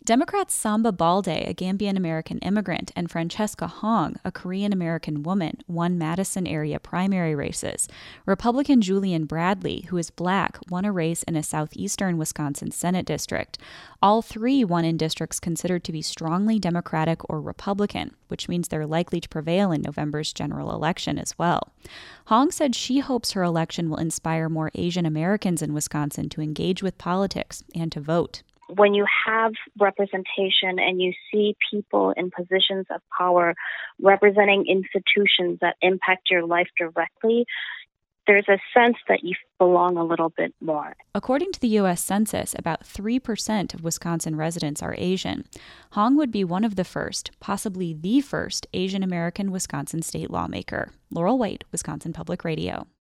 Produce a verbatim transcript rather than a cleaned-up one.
Democrats Samba Balde, a Gambian-American immigrant, and Francesca Hong, a Korean-American woman, won Madison area primary races. Republican Julian Bradley, who is black, won a race in a southeastern Wisconsin Senate district. All three won in districts considered to be strongly Democratic or Republican, which means they're likely to prevail in November's general election as well. Hong said she hopes her election will inspire more Asian Americans in Wisconsin to engage with politics and to vote. When you have representation and you see people in positions of power representing institutions that impact your life directly, there's a sense that you belong a little bit more. According to the U S Census, about three percent of Wisconsin residents are Asian. Hong would be one of the first, possibly the first, Asian American Wisconsin state lawmaker. Laurel White, Wisconsin Public Radio.